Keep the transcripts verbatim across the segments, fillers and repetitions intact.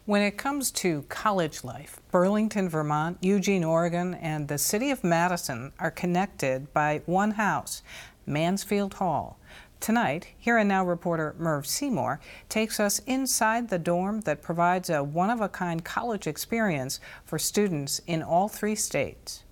When it comes to college life, Burlington, Vermont, Eugene, Oregon, and the city of Madison are connected by one house, Mansfield Hall. Tonight, Here and Now reporter Merv Seymour takes us inside the dorm that provides a one-of-a-kind college experience for students in all three states.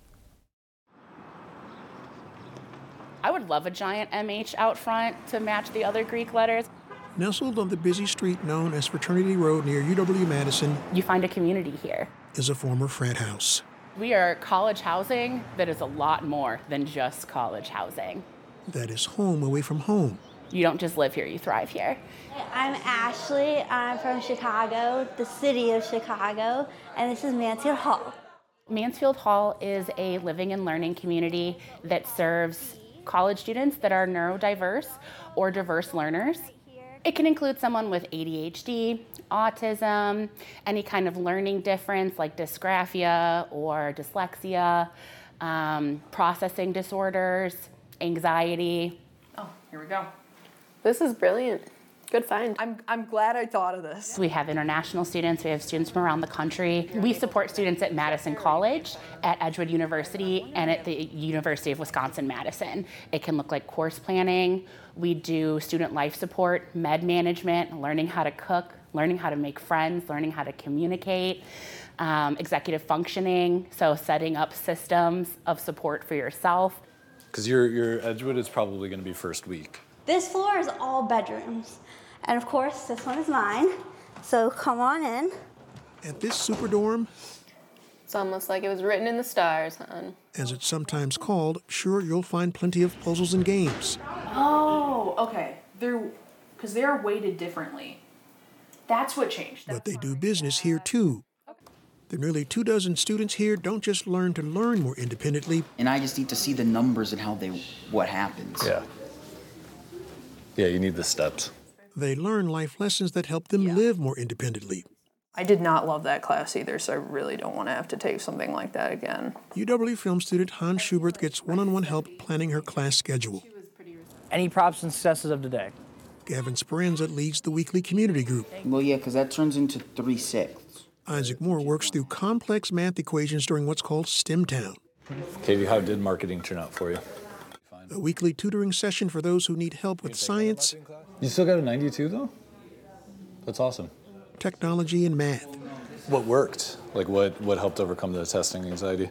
I would love a giant M H out front to match the other Greek letters. Nestled on the busy street known as Fraternity Road near U W-Madison, you find a community here. Is a former frat house. We are college housing that is a lot more than just college housing. That is home away from home. You don't just live here, you thrive here. I'm Ashley. I'm from Chicago, the city of Chicago, and this is Mansfield Hall. Mansfield Hall is a living and learning community that serves college students that are neurodiverse or diverse learners. It can include someone with A D H D, autism, any kind of learning difference like dysgraphia or dyslexia, um, processing disorders, anxiety. Oh, here we go. This is brilliant. Good find. I'm, I'm glad I thought of this. We have international students, we have students from around the country. We support students at Madison College, at Edgewood University, and at the University of Wisconsin-Madison. It can look like course planning. We do student life support, med management, learning how to cook, learning how to make friends, learning how to communicate, um, executive functioning, so setting up systems of support for yourself. Because your, your Edgewood is probably going to be first week. This floor is all bedrooms. And of course, this one is mine. So come on in. At this super dorm, it's almost like it was written in the stars, hon. As it's sometimes called, sure you'll find plenty of puzzles and games. Oh, okay. They're, because they are weighted differently. That's what changed. That's but they do business here too. The nearly two dozen students here don't just learn to learn more independently. And I just need to see the numbers and how they, what happens. Yeah. Yeah, you need the steps. They learn life lessons that help them yeah. live more independently. I did not love that class either, so I really don't want to have to take something like that again. U W film student Hans Schubert gets one-on-one help planning her class schedule. Any props and successes of today? Gavin Speranza leads the weekly community group. Well, yeah, because that turns into three-sixths. Isaac Moore works through complex math equations during what's called STEMtown. Katie, how did marketing turn out for you? A weekly tutoring session for those who need help with science. You still got a ninety-two, though? That's awesome. Technology and math. What worked? Like, what, what helped overcome the testing anxiety?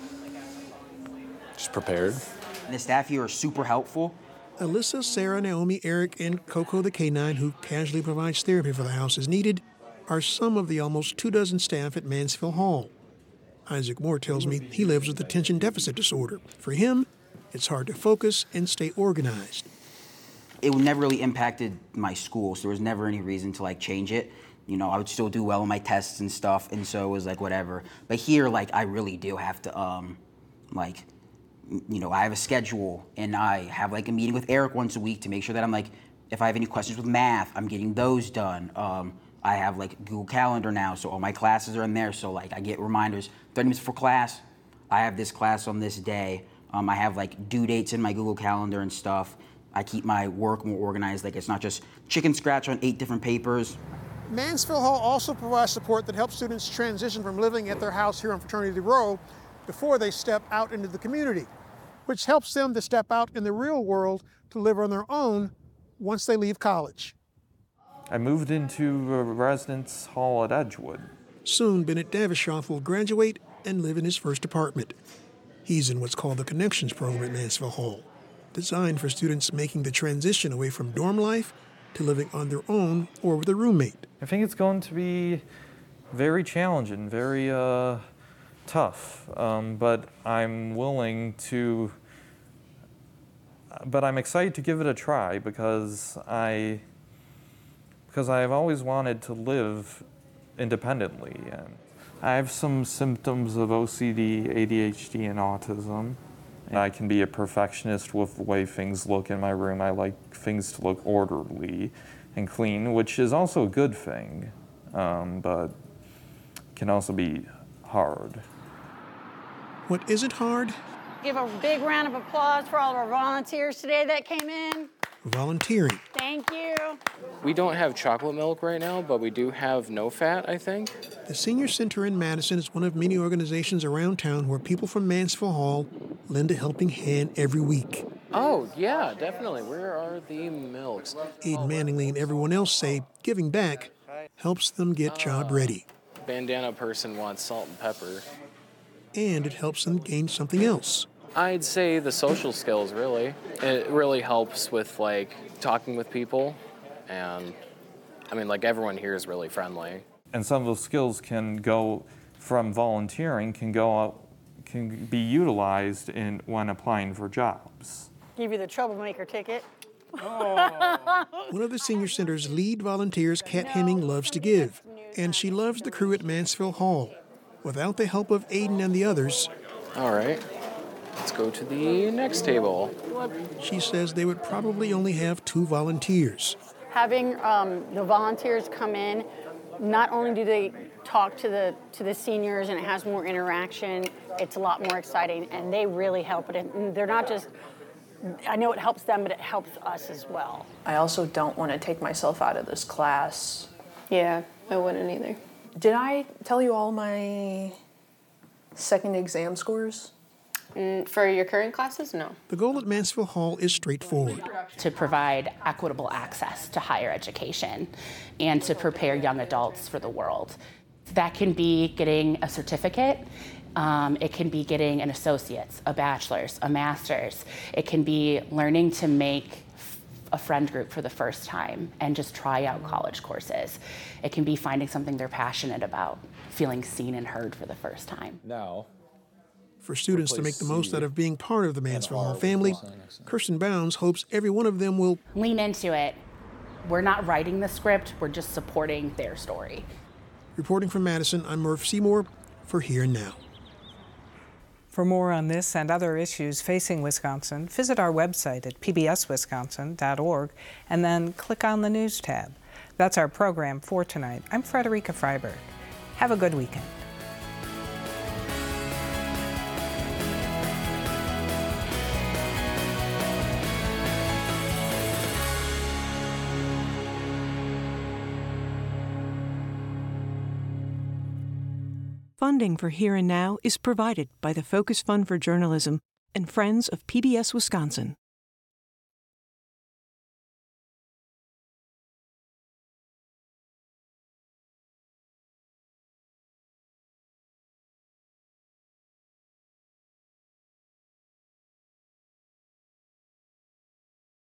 Just prepared? The staff here are super helpful. Alyssa, Sarah, Naomi, Eric, and Coco the canine, who casually provides therapy for the house as needed, are some of the almost two dozen staff at Mansfield Hall. Isaac Moore tells me he lives with attention deficit disorder. For him, it's hard to focus and stay organized. It never really impacted my school, so there was never any reason to like change it. You know, I would still do well on my tests and stuff, and so it was like whatever. But here, like, I really do have to, um, like, you know, I have a schedule, and I have like a meeting with Eric once a week to make sure that I'm like, if I have any questions with math, I'm getting those done. Um, I have like Google Calendar now, so all my classes are in there. So like, I get reminders thirty minutes before class. I have this class on this day. Um, I have like due dates in my Google Calendar and stuff. I keep my work more organized. Like it's not just chicken scratch on eight different papers. Mansfield Hall also provides support that helps students transition from living at their house here on Fraternity Row before they step out into the community, which helps them to step out in the real world to live on their own once they leave college. I moved into a residence hall at Edgewood. Soon, Bennett Davishoff will graduate and live in his first apartment. He's in what's called the Connections program at Mansfield Hall, designed for students making the transition away from dorm life to living on their own or with a roommate. I think it's going to be very challenging, very uh, tough, um, but I'm willing to, but I'm excited to give it a try because I, because I've always wanted to live independently. And I have some symptoms of O C D, A D H D, and autism. I can be a perfectionist with the way things look in my room. I like things to look orderly and clean, which is also a good thing, um, but can also be hard. What isn't hard? Give a big round of applause for all of our volunteers today that came in. volunteering. Thank you. We don't have chocolate milk right now, but we do have no fat, I think. The Senior Center in Madison is one of many organizations around town where people from Mansfield Hall lend a helping hand every week. Oh, yeah, definitely. Where are the milks? Aiden Manningly and everyone else say giving back helps them get job ready. Bandana person wants salt and pepper. And it helps them gain something else. I'd say the social skills, really. It really helps with, like, talking with people. And, I mean, like, everyone here is really friendly. And some of those skills can go from volunteering, can go out, can be utilized in when applying for jobs. Give you the troublemaker ticket. One of the Senior Center's lead volunteers, Kat Hemming, loves to give, and she loves the crew at Mansfield Hall. Without the help of Aiden and the others, all right, let's go to the next table. She says they would probably only have two volunteers. Having um, the volunteers come in, not only do they talk to the to the seniors and it has more interaction, it's a lot more exciting, and they really help it. And they're not just, I know it helps them, but it helps us as well. I also don't want to take myself out of this class. Yeah, I wouldn't either. Did I tell you all my second exam scores? Mm, for your current classes, no. The goal at Mansfield Hall is straightforward. To provide equitable access to higher education and to prepare young adults for the world. That can be getting a certificate. Um, it can be getting an associate's, a bachelor's, a master's. It can be learning to make a friend group for the first time and just try out college courses. It can be finding something they're passionate about, feeling seen and heard for the first time. Now, for students to make the most out of being part of the Mansfield Hall family, Kirsten Bounds hopes every one of them will lean into it. We're not writing the script, we're just supporting their story. Reporting from Madison, I'm Murph Seymour for Here and Now. For more on this and other issues facing Wisconsin, visit our website at p b s wisconsin dot org and then click on the News tab. That's our program for tonight. I'm Frederica Freiberg. Have a good weekend. Funding for Here and Now is provided by the Focus Fund for Journalism and Friends of P B S Wisconsin.